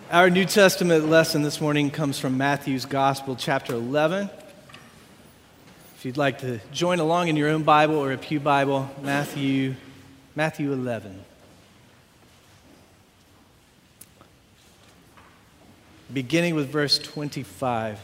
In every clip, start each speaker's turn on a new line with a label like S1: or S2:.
S1: Our New Testament lesson this morning comes from Matthew's Gospel, chapter 11. If you'd like to join along in your own Bible or a pew Bible, Matthew 11. Beginning with verse 25.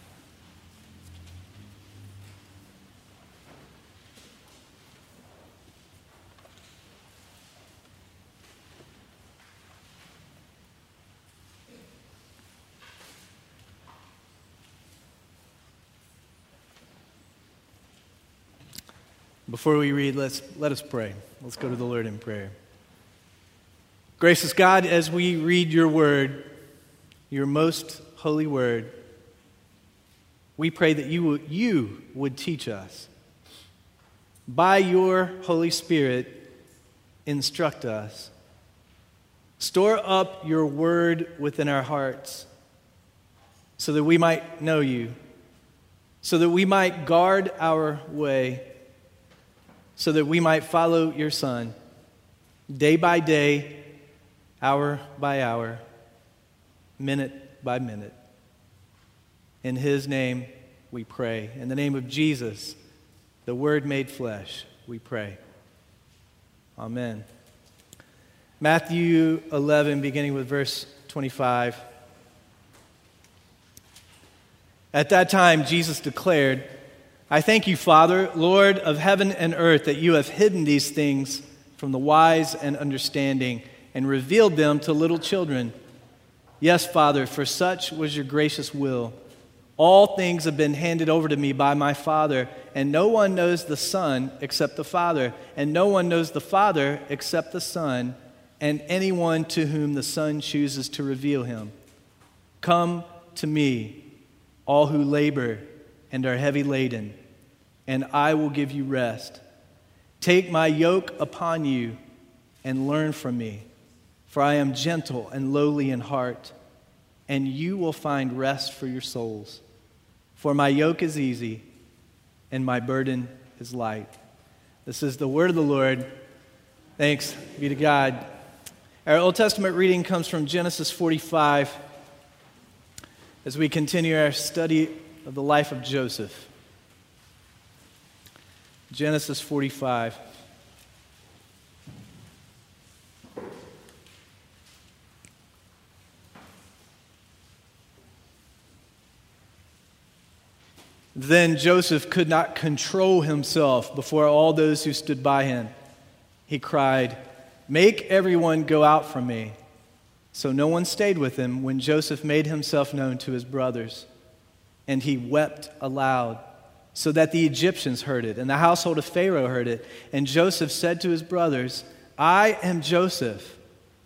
S1: Before we read, let us pray. Let's go to the Lord in prayer. Gracious God, as we read your word, your most holy word, we pray that you would teach us. By your Holy Spirit, instruct us. Store up your word within our hearts so that we might know you, so that we might guard our way, so that we might follow your Son, day by day, hour by hour, minute by minute. In his name we pray. In the name of Jesus, the Word made flesh, we pray. Amen. Matthew 11, beginning with verse 25. At that time, Jesus declared, I thank you, Father, Lord of heaven and earth, that you have hidden these things from the wise and understanding and revealed them to little children. Yes, Father, for such was your gracious will. All things have been handed over to me by my Father, and no one knows the Son except the Father, and no one knows the Father except the Son, and anyone to whom the Son chooses to reveal him. Come to me, all who labor and are heavy laden, and I will give you rest. Take my yoke upon you and learn from me, for I am gentle and lowly in heart, and you will find rest for your souls. For my yoke is easy and my burden is light. This is the word of the Lord. Thanks be to God. Our Old Testament reading comes from Genesis 45 as we continue our study of the life of Joseph. Genesis 45. Then Joseph could not control himself before all those who stood by him. He cried, "Make everyone go out from me." So no one stayed with him when Joseph made himself known to his brothers. And he wept aloud, so that the Egyptians heard it, and the household of Pharaoh heard it. And Joseph said to his brothers, I am Joseph.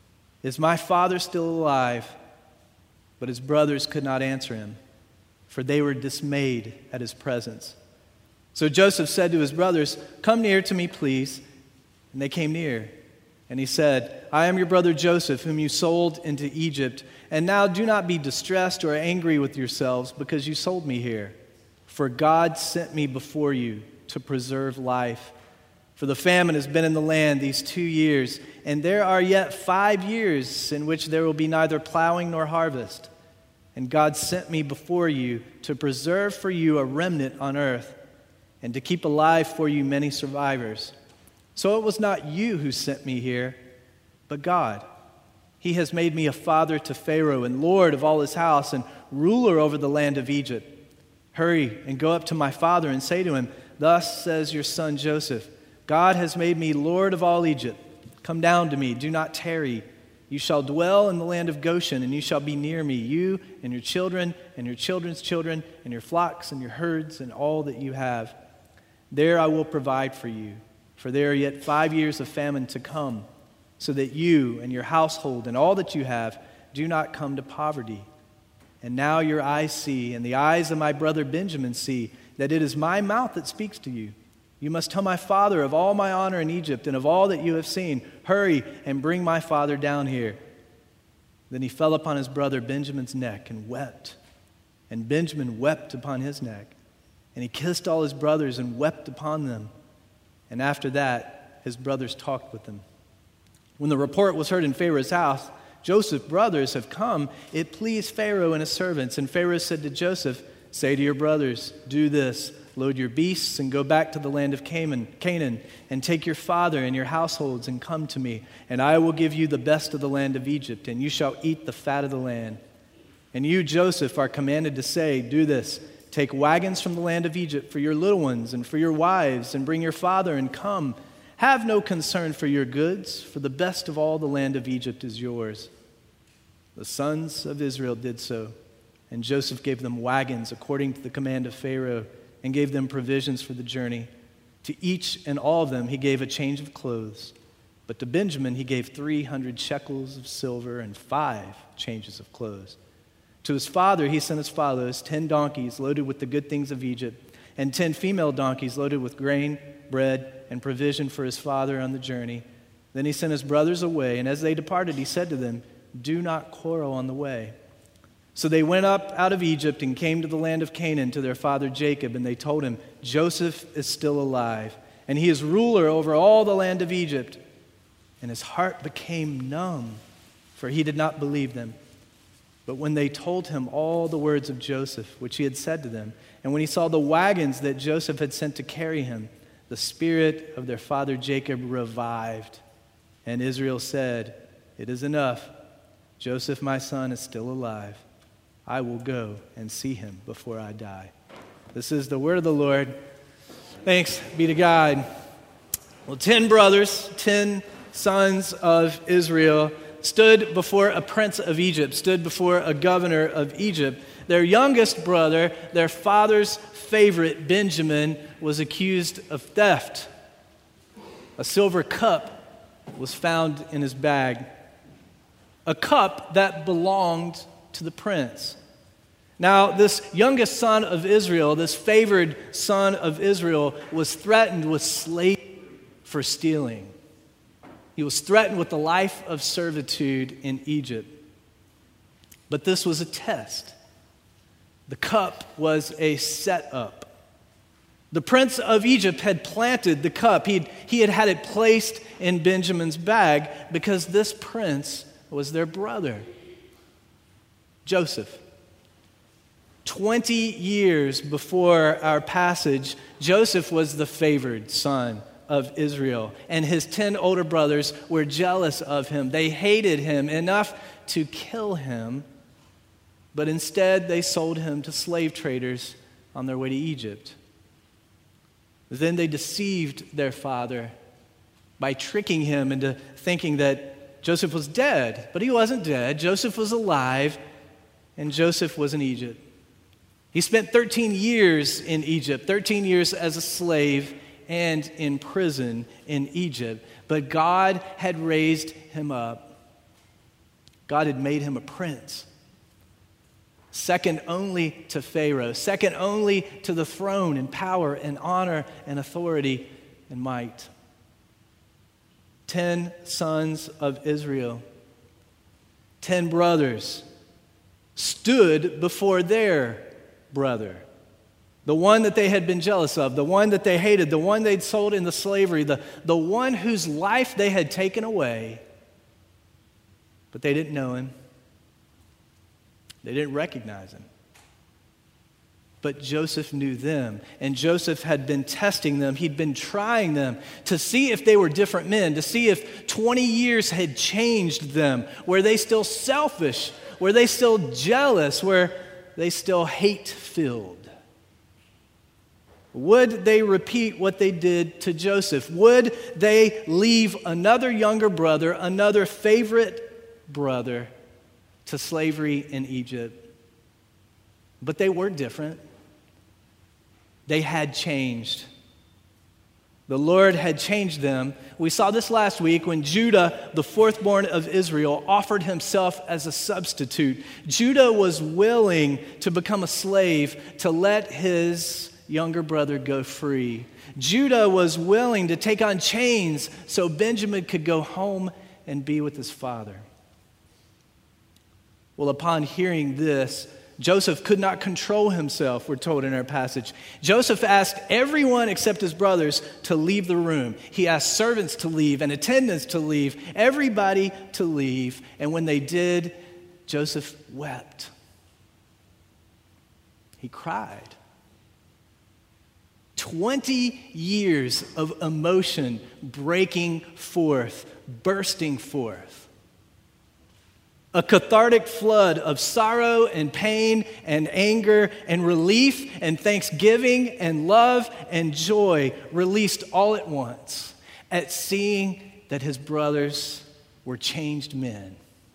S1: Is my father still alive? But his brothers could not answer him, for they were dismayed at his presence. So Joseph said to his brothers, Come near to me, please. And they came near. And he said, I am your brother Joseph, whom you sold into Egypt. And now do not be distressed or angry with yourselves because you sold me here. For God sent me before you to preserve life. For the famine has been in the land these 2 years, and there are yet 5 years in which there will be neither plowing nor harvest. And God sent me before you to preserve for you a remnant on earth, and to keep alive for you many survivors. So it was not you who sent me here, but God. He has made me a father to Pharaoh and lord of all his house and ruler over the land of Egypt. Hurry and go up to my father and say to him, Thus says your son Joseph, God has made me lord of all Egypt. Come down to me, do not tarry. You shall dwell in the land of Goshen, and you shall be near me, you and your children and your children's children and your flocks and your herds and all that you have. There I will provide for you, for there are yet 5 years of famine to come, so that you and your household and all that you have do not come to poverty. And now your eyes see, and the eyes of my brother Benjamin see, that it is my mouth that speaks to you. You must tell my father of all my honor in Egypt and of all that you have seen. Hurry and bring my father down here. Then he fell upon his brother Benjamin's neck and wept. And Benjamin wept upon his neck. And he kissed all his brothers and wept upon them. And after that, his brothers talked with him. When the report was heard in Pharaoh's house, Joseph's brothers have come. It pleased Pharaoh and his servants. And Pharaoh said to Joseph, say to your brothers, do this, load your beasts and go back to the land of Canaan, and take your father and your households and come to me, and I will give you the best of the land of Egypt, and you shall eat the fat of the land. And you, Joseph, are commanded to say, do this, take wagons from the land of Egypt for your little ones and for your wives, and bring your father and come. Have no concern for your goods, for the best of all the land of Egypt is yours. The sons of Israel did so, and Joseph gave them wagons according to the command of Pharaoh, and gave them provisions for the journey. To each and all of them he gave a change of clothes, but to Benjamin he gave 300 shekels of silver and 5 changes of clothes. To his father he sent as follows: 10 donkeys loaded with the good things of Egypt, and 10 female donkeys loaded with grain, bread, and provision for his father on the journey. Then he sent his brothers away, and as they departed he said to them, do not quarrel on the way. So they went up out of Egypt and came to the land of Canaan to their father Jacob, and they told him, Joseph is still alive, and he is ruler over all the land of Egypt. And his heart became numb, for he did not believe them. But when they told him all the words of Joseph, which he had said to them, and when he saw the wagons that Joseph had sent to carry him, the spirit of their father Jacob revived. And Israel said, it is enough. Joseph, my son, is still alive. I will go and see him before I die. This is the word of the Lord. Thanks be to God. Well, 10 brothers, 10 sons of Israel stood before a prince of Egypt, stood before a governor of Egypt. Their youngest brother, their father's favorite, Benjamin, was accused of theft. A silver cup was found in his bag, a cup that belonged to the prince. Now, this youngest son of Israel, this favored son of Israel, was threatened with slavery for stealing. He was threatened with the life of servitude in Egypt. But this was a test. The cup was a setup. The prince of Egypt had planted the cup. He had had it placed in Benjamin's bag because this prince was their brother, Joseph. 20 years before our passage, Joseph was the favored son of Israel, and his 10 older brothers were jealous of him. They hated him enough to kill him, but instead they sold him to slave traders on their way to Egypt. Then they deceived their father by tricking him into thinking that Joseph was dead, but he wasn't dead. Joseph was alive, and Joseph was in Egypt. He spent 13 years in Egypt, 13 years as a slave and in prison in Egypt. But God had raised him up. God had made him a prince, second only to Pharaoh, second only to the throne in power and honor and authority and might. 10 sons of Israel, 10 brothers stood before their brother, the one that they had been jealous of, the one that they hated, the one they'd sold into slavery, the one whose life they had taken away. But they didn't know him. They didn't recognize him. But Joseph knew them, and Joseph had been testing them. He'd been trying them to see if they were different men, to see if 20 years had changed them. Were they still selfish? Were they still jealous? Were they still hate-filled? Would they repeat what they did to Joseph? Would they leave another younger brother, another favorite brother, to slavery in Egypt? But they were different. They had changed. The Lord had changed them. We saw this last week when Judah, the fourth-born of Israel, offered himself as a substitute. Judah was willing to become a slave to let his younger brother go free. Judah was willing to take on chains so Benjamin could go home and be with his father. Well, upon hearing this, Joseph could not control himself, we're told in our passage. Joseph asked everyone except his brothers to leave the room. He asked servants to leave and attendants to leave, everybody to leave. And when they did, Joseph wept. He cried. 20 years of emotion breaking forth, bursting forth. A cathartic flood of sorrow and pain and anger and relief and thanksgiving and love and joy released all at once at seeing that his brothers were changed men.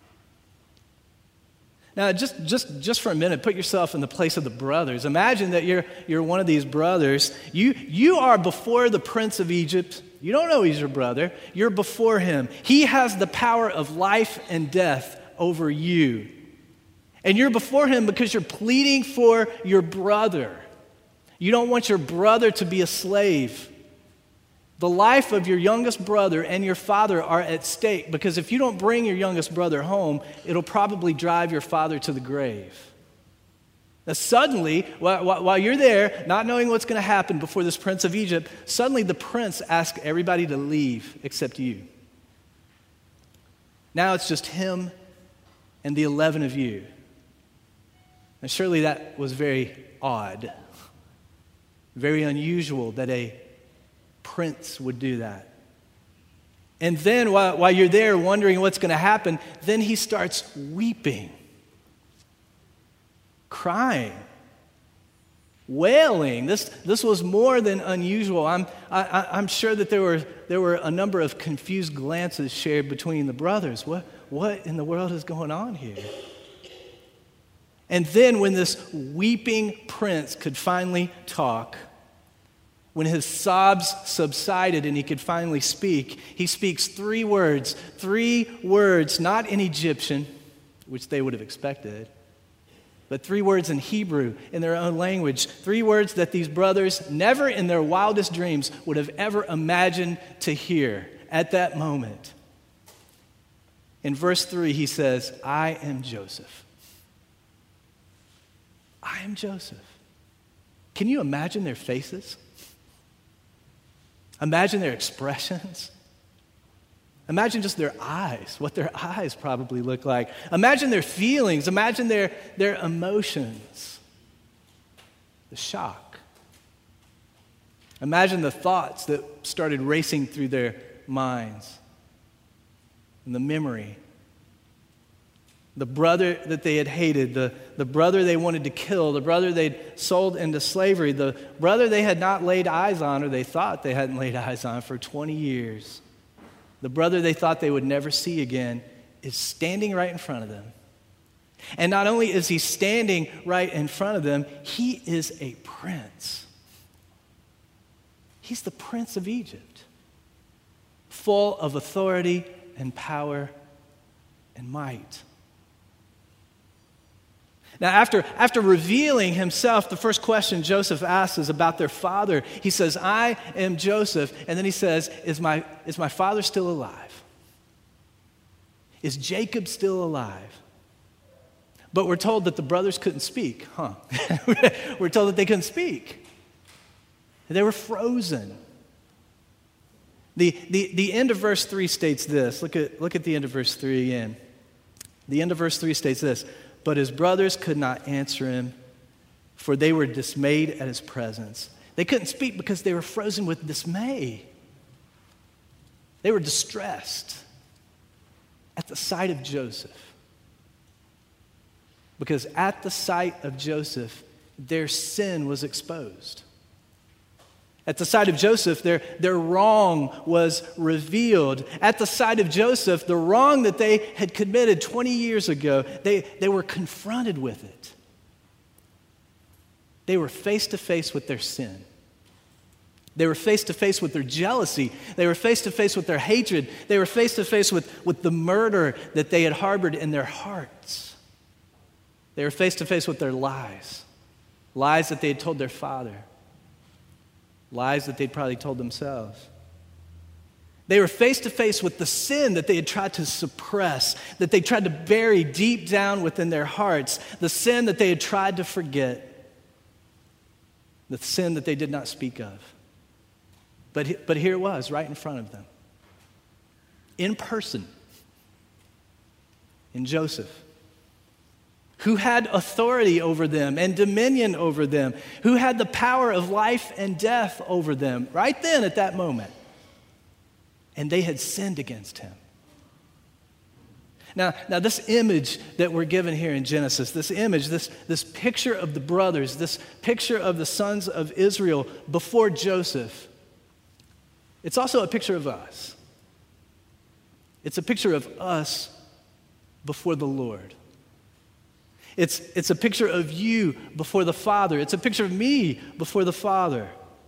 S1: Now, just for a minute, put yourself in the place of the brothers. Imagine that you're one of these brothers. You are before the prince of Egypt. You don't know he's your brother. You're before him. He has the power of life and death over you. And you're before him because you're pleading for your brother. You don't want your brother to be a slave. The life of your youngest brother and your father are at stake because if you don't bring your youngest brother home, it'll probably drive your father to the grave. Now suddenly, while you're there, not knowing what's going to happen before this prince of Egypt, suddenly the prince asks everybody to leave except you. Now it's just him and the 11 of you. And surely that was very odd, very unusual that a prince would do that. And then while you're there wondering what's going to happen, then he starts weeping, crying, wailing. This was more than unusual. I'm sure that there were a number of confused glances shared between the brothers. What in the world is going on here? And then when this weeping prince could finally talk, when his sobs subsided and he could finally speak, he speaks three words, not in Egyptian, which they would have expected, but 3 words in Hebrew, in their own language, 3 words that these brothers never in their wildest dreams would have ever imagined to hear at that moment. In verse 3, he says, I am Joseph. I am Joseph. Can you imagine their faces? Imagine their expressions. Imagine just their eyes, what their eyes probably look like. Imagine their feelings. Imagine their emotions. The shock. Imagine the thoughts that started racing through their minds. And the memory. The brother that they had hated, the brother they wanted to kill, the brother they'd sold into slavery, the brother they had not laid eyes on, or they thought they hadn't laid eyes on for 20 years. The brother they thought they would never see again is standing right in front of them. And not only is he standing right in front of them, he is a prince. He's the prince of Egypt, full of authority and power and might. Now, after revealing himself, the first question Joseph asks is about their father. He says, I am Joseph. And then he says, is my father still alive? Is Jacob still alive? But we're told that the brothers couldn't speak, huh? We're told that they couldn't speak. They were frozen. The end of verse 3 states this. Look at the end of verse 3 again. The end of verse 3 states this. But his brothers could not answer him, for they were dismayed at his presence. They couldn't speak because they were frozen with dismay. They were distressed at the sight of Joseph. Because at the sight of Joseph, their sin was exposed. At the sight of Joseph, their wrong was revealed. At the sight of Joseph, the wrong that they had committed 20 years ago, they were confronted with it. They were face to face with their sin. They were face to face with their jealousy. They were face to face with their hatred. They were face to face with the murder that they had harbored in their hearts. They were face to face with their lies that they had told their father. Lies that they'd probably told themselves. They were face to face with the sin that they had tried to suppress, that they tried to bury deep down within their hearts, the sin that they had tried to forget, the sin that they did not speak of. But here it was, right in front of them, in person, in Joseph, who had authority over them and dominion over them, who had the power of life and death over them, right then at that moment. And they had sinned against him. Now this image that we're given here in Genesis, this image, this picture of the brothers, this picture of the sons of Israel before Joseph, it's also a picture of us. It's a picture of us before the Lord. It's a picture of you before the Father. It's a picture of me before the Father.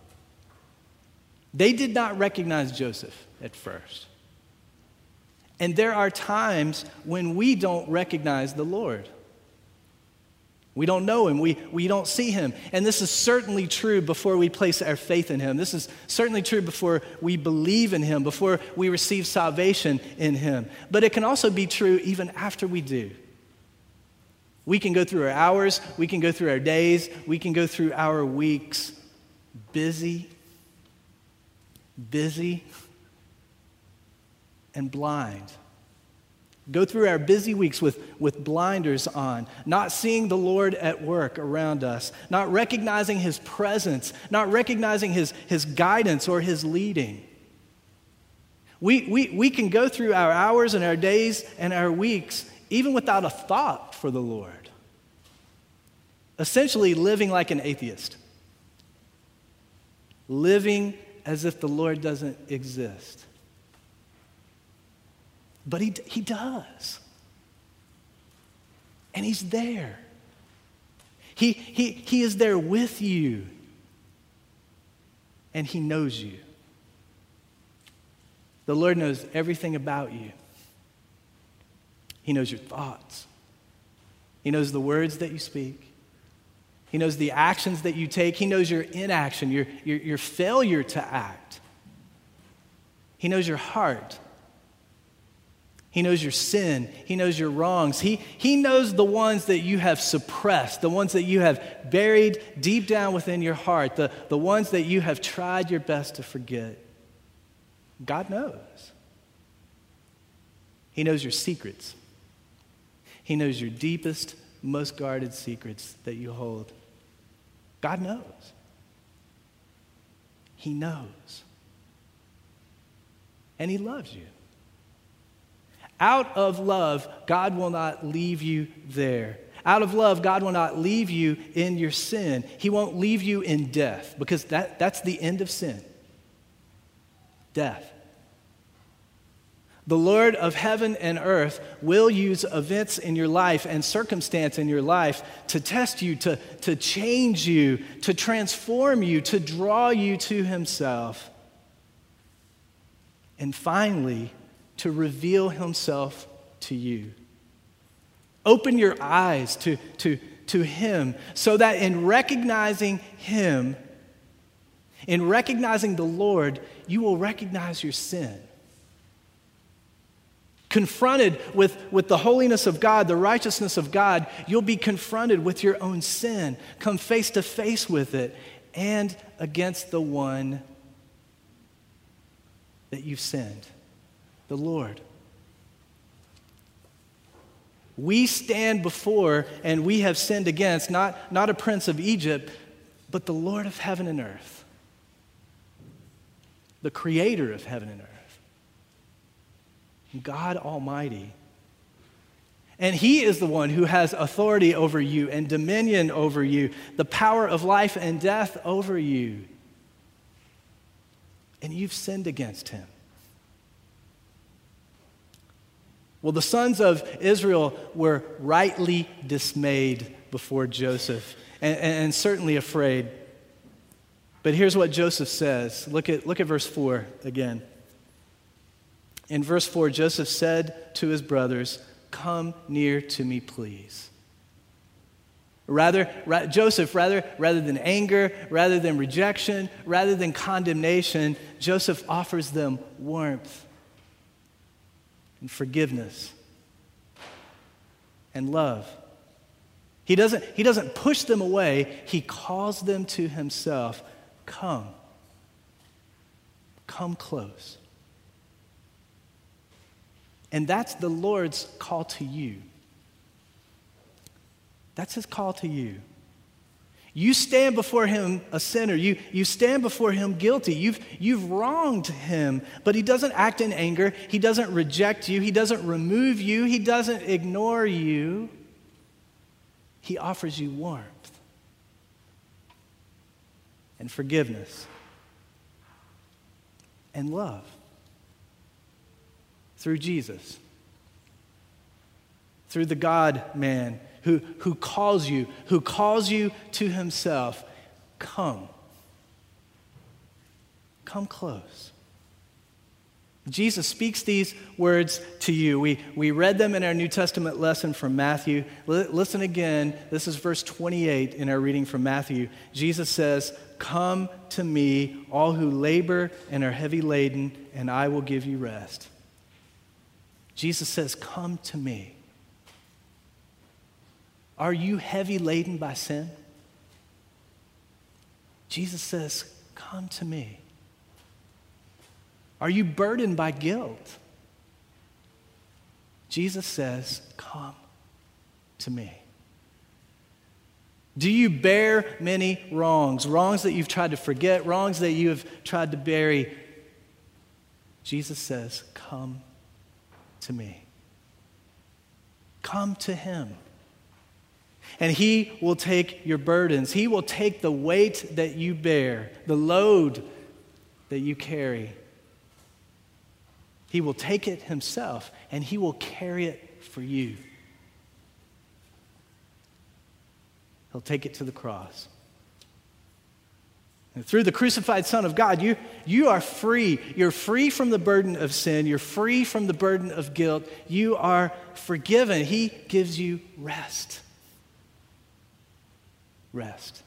S1: They did not recognize Joseph at first. And there are times when we don't recognize the Lord. We don't know him. We don't see him. And this is certainly true before we place our faith in him. This is certainly true before we believe in him, before we receive salvation in him. But it can also be true even after we do. We can go through our hours, we can go through our days, we can go through our weeks busy and blind. Go through our busy weeks with blinders on, not seeing the Lord at work around us, not recognizing his presence, not recognizing his guidance or his leading. We can go through our hours and our days and our weeks even without a thought for the Lord. Essentially living like an atheist. Living as if the Lord doesn't exist. But he does. And he's there. He is there with you. And he knows you. The Lord knows everything about you. He knows your thoughts. He knows the words that you speak. He knows the actions that you take. He knows your inaction, your failure to act. He knows your heart. He knows your sin. He knows your wrongs. He knows the ones that you have suppressed, the ones that you have buried deep down within your heart, the ones that you have tried your best to forget. God knows. He knows your secrets. He knows your deepest, most guarded secrets that you hold. God knows. He knows. And he loves you. Out of love, God will not leave you there. Out of love, God will not leave you in your sin. He won't leave you in death, because that's the end of sin. Death. The Lord of heaven and earth will use events in your life and circumstance in your life to test you, to change you, to transform you, to draw you to himself. And finally, to reveal himself to you. Open your eyes to him, so that in recognizing him, in recognizing the Lord, you will recognize your sin. Confronted with the holiness of God, the righteousness of God, you'll be confronted with your own sin. Come face to face with it, and against the one that you've sinned, the Lord. We stand before and we have sinned against not a prince of Egypt, but the Lord of heaven and earth, the creator of heaven and earth, God Almighty. And he is the one who has authority over you and dominion over you, the power of life and death over you. And you've sinned against him. Well, the sons of Israel were rightly dismayed before Joseph and certainly afraid. But here's what Joseph says. Look at verse 4 again. In verse 4, Joseph said to his brothers, "Come near to me, please." Joseph, rather than anger, rather than rejection, rather than condemnation, Joseph offers them warmth and forgiveness and love. He doesn't push them away. He calls them to himself. Come close. And that's the Lord's call to you. That's his call to you. You stand before him a sinner. You stand before him guilty. You've wronged him, but he doesn't act in anger. He doesn't reject you. He doesn't remove you. He doesn't ignore you. He offers you warmth and forgiveness and love through Jesus, through the God-man who calls you to himself. Come close. Jesus speaks these words to you. We read them in our New Testament lesson from Matthew. Listen again. This is verse 28 in our reading from Matthew. Jesus says, "Come to me, all who labor and are heavy laden, and I will give you rest." Jesus says, "Come to me." Are you heavy laden by sin? Jesus says, "Come to me." Are you burdened by guilt? Jesus says, "Come to me." Do you bear many wrongs? Wrongs that you've tried to forget, wrongs that you have tried to bury? Jesus says, "Come to me." Come to him. And he will take your burdens. He will take the weight that you bear, the load that you carry. He will take it himself, and he will carry it for you. He'll take it to the cross. And through the crucified Son of God, you are free. You're free from the burden of sin. You're free from the burden of guilt. You are forgiven. He gives you rest. Rest.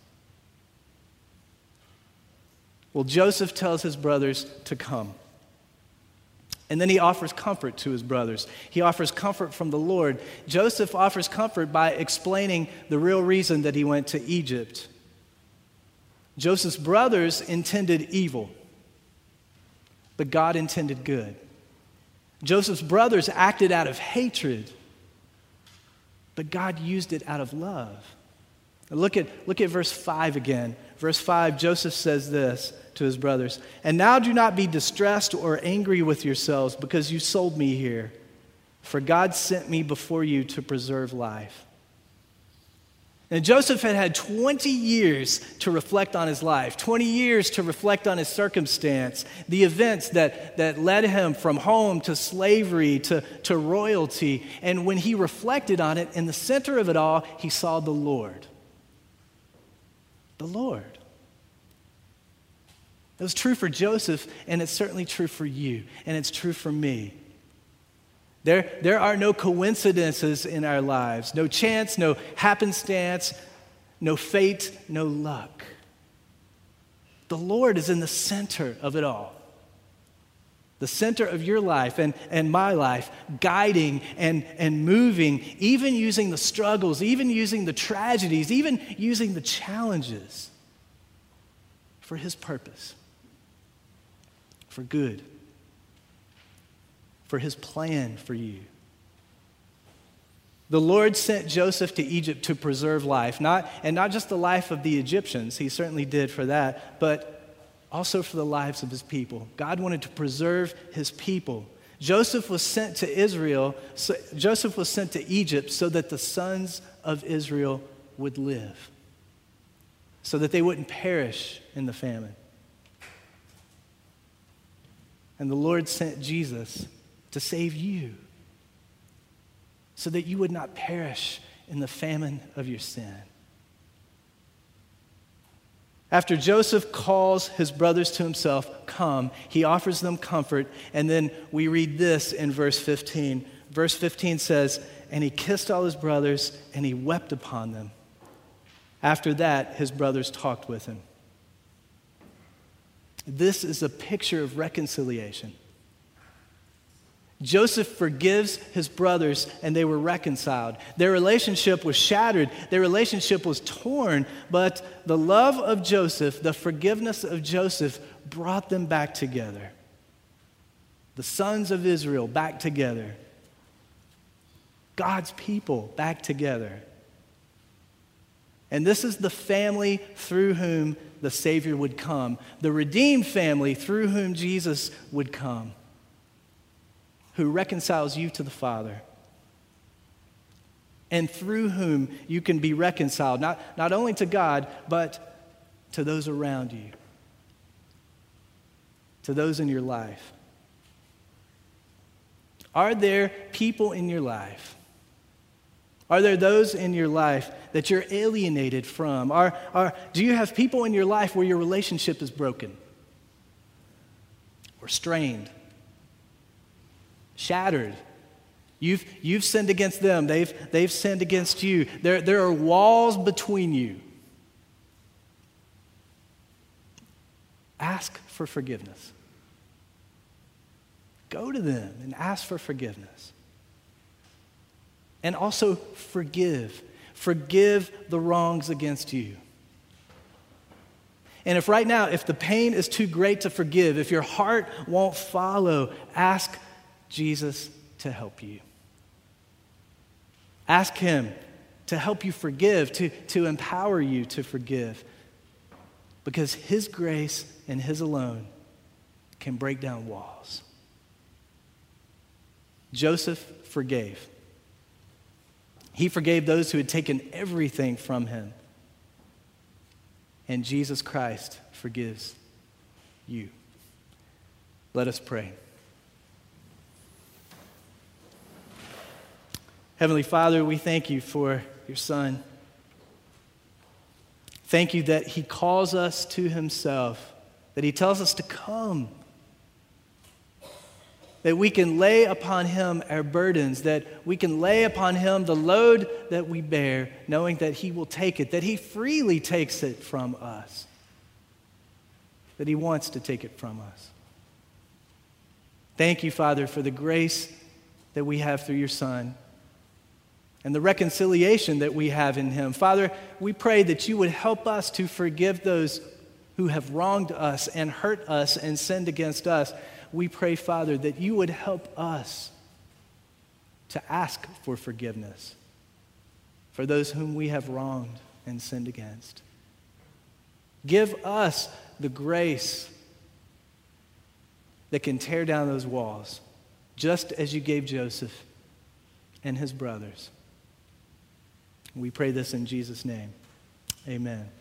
S1: Well, Joseph tells his brothers to come. And then he offers comfort to his brothers. He offers comfort from the Lord. Joseph offers comfort by explaining the real reason that he went to Egypt. Joseph's brothers intended evil, but God intended good. Joseph's brothers acted out of hatred, but God used it out of love. Look at verse 5 again. Verse 5, Joseph says this to his brothers, "And now do not be distressed or angry with yourselves because you sold me here, for God sent me before you to preserve life." And Joseph had 20 years to reflect on his life, 20 years to reflect on his circumstance, the events that led him from home to slavery to royalty. And when he reflected on it, in the center of it all, he saw the Lord. The Lord. It was true for Joseph, and it's certainly true for you, and it's true for me. There are no coincidences in our lives, no chance, no happenstance, no fate, no luck. The Lord is in the center of it all. The center of your life and my life, guiding and moving, even using the struggles, even using the tragedies, even using the challenges for his purpose, for good, for his plan for you. The Lord sent Joseph to Egypt to preserve life, not just the life of the Egyptians, he certainly did for that, but also for the lives of his people. God wanted to preserve his people. Joseph was sent to Egypt so that the sons of Israel would live, so that they wouldn't perish in the famine. And the Lord sent Jesus to save you, so that you would not perish in the famine of your sin. After Joseph calls his brothers to himself, "Come," he offers them comfort, and then we read this in verse 15. Verse 15 says, "And he kissed all his brothers, and he wept upon them. After that, his brothers talked with him. This is a picture of reconciliation. Joseph forgives his brothers, and they were reconciled. Their relationship was shattered. Their relationship was torn, but the love of Joseph, the forgiveness of Joseph, brought them back together. The sons of Israel back together. God's people back together. And this is the family through whom the Savior would come, the redeemed family through whom Jesus would come, who reconciles you to the Father, and through whom you can be reconciled, not only to God, but to those around you, to those in your life. Are there people in your life? Are there those in your life that you're alienated from? Do you have people in your life where your relationship is broken or strained, shattered? You've sinned against them. They've sinned against you. There are walls between you. Ask for forgiveness. Go to them and ask for forgiveness. And also forgive. Forgive the wrongs against you. And if right now, if the pain is too great to forgive, if your heart won't follow, ask Jesus to help you. Ask him to help you forgive, to empower you to forgive. Because his grace and his alone can break down walls. Joseph forgave. He forgave those who had taken everything from him. And Jesus Christ forgives you. Let us pray. Heavenly Father, we thank you for your Son. Thank you that he calls us to himself, that he tells us to come, that we can lay upon him our burdens, that we can lay upon him the load that we bear, knowing that he will take it, that he freely takes it from us, that he wants to take it from us. Thank you, Father, for the grace that we have through your Son and the reconciliation that we have in him. Father, we pray that you would help us to forgive those who have wronged us and hurt us and sinned against us. We pray, Father, that you would help us to ask for forgiveness for those whom we have wronged and sinned against. Give us the grace that can tear down those walls, just as you gave Joseph and his brothers. We pray this in Jesus' name. Amen.